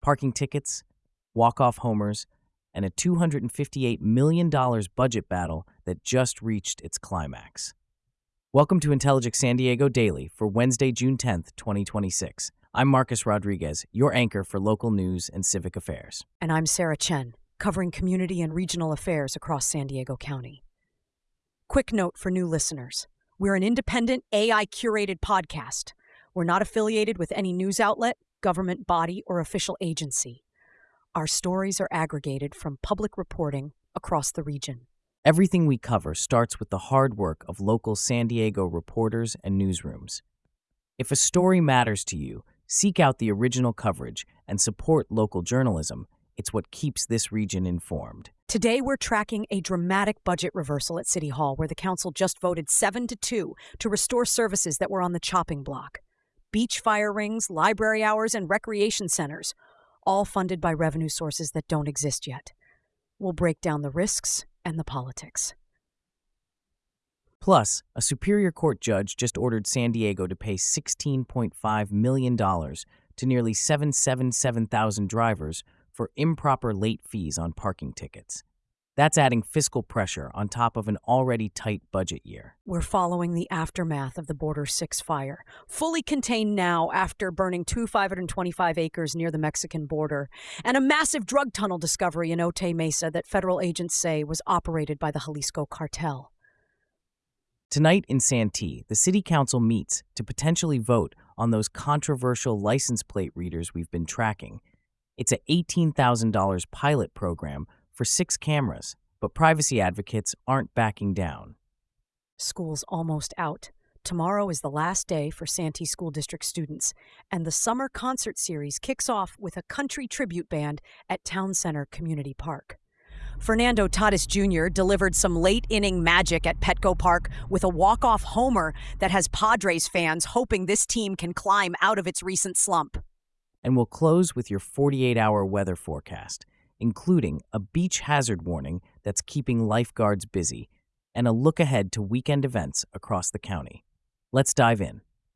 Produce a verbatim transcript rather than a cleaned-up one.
parking tickets, walk-off homers, and a two hundred fifty-eight million dollars budget battle that just reached its climax. Welcome to Intelligix San Diego Daily for Wednesday, June tenth, twenty twenty-six. I'm Marcus Rodriguez, your anchor for local news and civic affairs. And I'm Sarah Chen, covering community and regional affairs across San Diego County. Quick note for new listeners. We're an independent, A I-curated podcast. We're not affiliated with any news outlet, government body, or official agency. Our stories are aggregated from public reporting across the region. Everything we cover starts with the hard work of local San Diego reporters and newsrooms. If a story matters to you, seek out the original coverage and support local journalism. It's what keeps this region informed. Today, we're tracking a dramatic budget reversal at City Hall, where the council just voted seven to two to restore services that were on the chopping block. Beach fire rings, library hours, and recreation centers, all funded by revenue sources that don't exist yet. We'll break down the risks and the politics. Plus, a Superior Court judge just ordered San Diego to pay sixteen point five million dollars to nearly seven hundred seventy-seven thousand drivers for improper late fees on parking tickets. That's adding fiscal pressure on top of an already tight budget year. We're following the aftermath of the Border six fire, fully contained now after burning two five hundred twenty-five acres near the Mexican border, and a massive drug tunnel discovery in Otay Mesa that federal agents say was operated by the Jalisco cartel. Tonight in Santee, the City Council meets to potentially vote on those controversial license plate readers we've been tracking. It's a eighteen thousand dollars pilot program for six cameras, but privacy advocates aren't backing down. School's almost out. Tomorrow is the last day for Santee School District students, and the summer concert series kicks off with a country tribute band at Town Center Community Park. Fernando Tatis Junior delivered some late-inning magic at Petco Park with a walk-off homer that has Padres fans hoping this team can climb out of its recent slump. And we'll close with your forty-eight hour weather forecast, including a beach hazard warning that's keeping lifeguards busy, and a look ahead to weekend events across the county. Let's dive in.